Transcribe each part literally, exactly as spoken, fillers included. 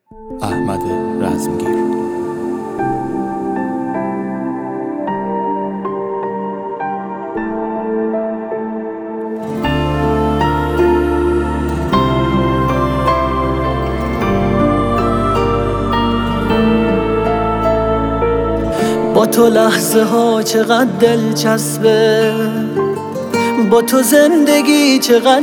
احمد رزمگیر. با تو لحظه ها چقدر دلچسبه، با تو زندگی چقدر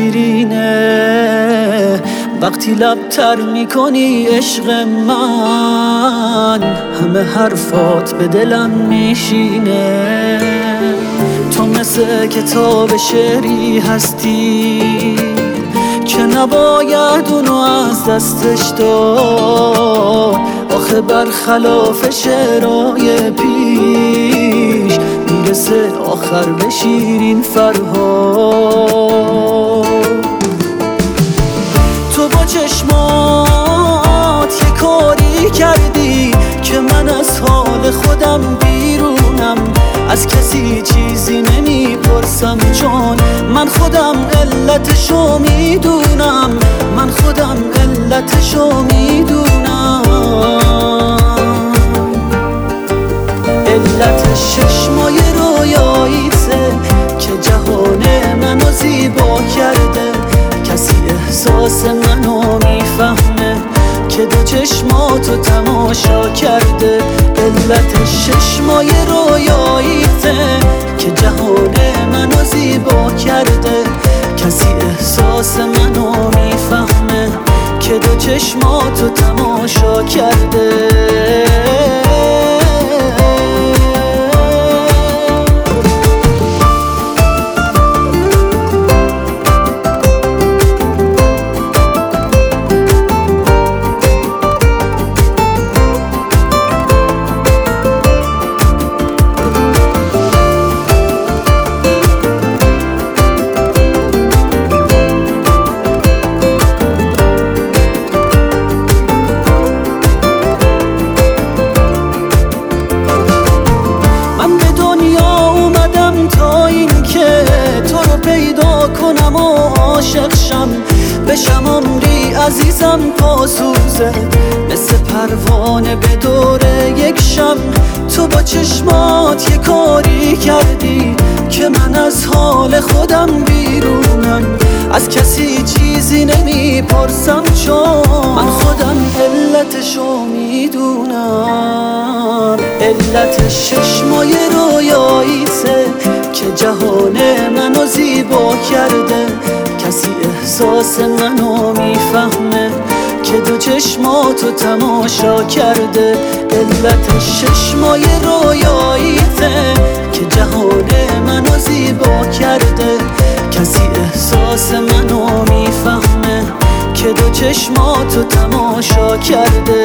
شیرینه. وقتی لب تر میکنی عشق من، همه حرفات به دلم میشینه. تو مثل کتاب شعری هستی که نباید اونو از دستش داد. آخه برخلاف شعرهای پیش میرسه آخر به شیرین فرهاد. تو با چشمات یه کاری کردی که من از حال خودم بیرونم. از کسی چیزی نمیپرسم چون من خودم علتشو میدونم. من خودم علتشو میدونم. علتش چشمای رویاییته که جهان منو زیبا کرده. کسی احساس منو میفهمه که دو چشماتو تماشا کرده. علتش چشمای رویاییته که جهان منو زیبا کرده. کسی احساس منو میفهمه که دو چشماتو تماشا کرده. کنم و عاشق شم بشم عمری عزیزم پاسوزه. مثل پروانه به دور یک شم تو با چشمات یه کاری کردی که من از حال خودم بیرونم. از کسی چیزی نمیپرسم چون من خودم علتشو میدونم. علتش چشمای رویاییته که جهان منو زیبا کرده. کسی احساس منو میفهمه که دو چشماتو تماشا کرده. علتش چشمای رویاییته که جهان منو زیبا کرده. کسی احساس منو میفهمه که دو چشماتو تماشا کرده.